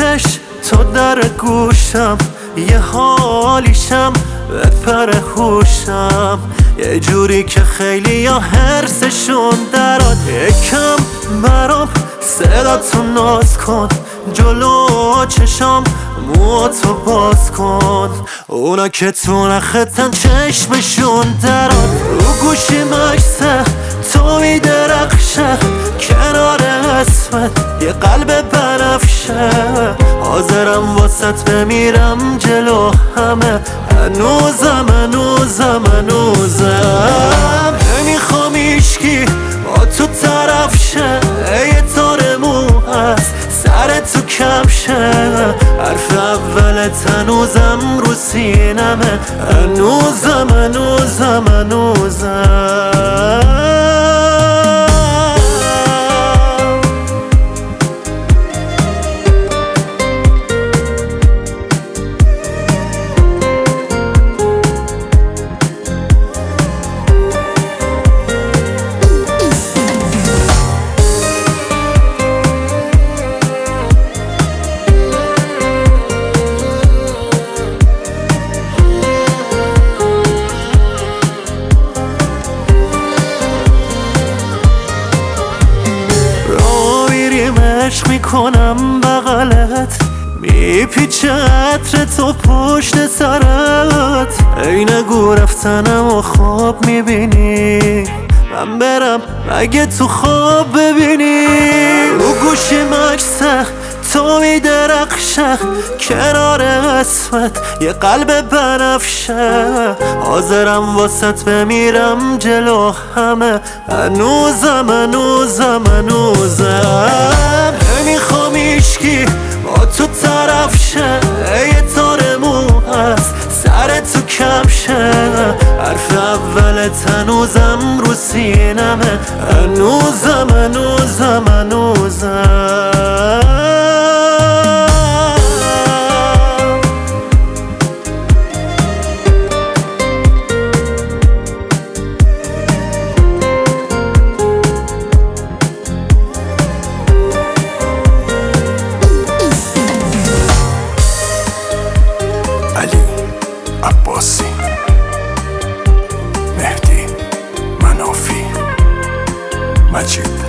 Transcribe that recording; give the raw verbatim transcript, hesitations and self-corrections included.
بکش تو در گوشم، یه حالیشم بپر هوشم، یه جوری که خیلی یا حرسشون دراد. یکم برام صداتو ناز کن، جلو چشام موهاتو باز کن، اونا که تو نختن چشمشون دراد. رو گوشی مکسه تو میدرخشه، کنار اسمت یه قلب بنفشه، حاضرم واسط بمیرم جلو همه، هنوزم هنوزم هنوزم نمیخوام ایشکی با تو طرف شه، یه تار مو هست سر تو کمشه، حرف اولت هنوزم رو سینمه، هنوزم هنوزم هنوزم عشق میکنم بغلت، میپیچه عطر تو پشت سرت، ای نگو رفتنم و خواب میبینی، من برم مگه تو خواب ببینی. رو گوشی مکسه تو میدرخشه، کنار اسمت یه قلب بنفشه، حاضرم واسط بمیرم جلو همه، هنوزم هنوزم هنوزم نمیخوام ایشکی با تو طرف شه، یه تار مو هست سر تو کمشه، حرف اولت هنوزم رو سینمه، هنوزم هنوزم هنوزم علی عباسی، مهدی منافی، مجید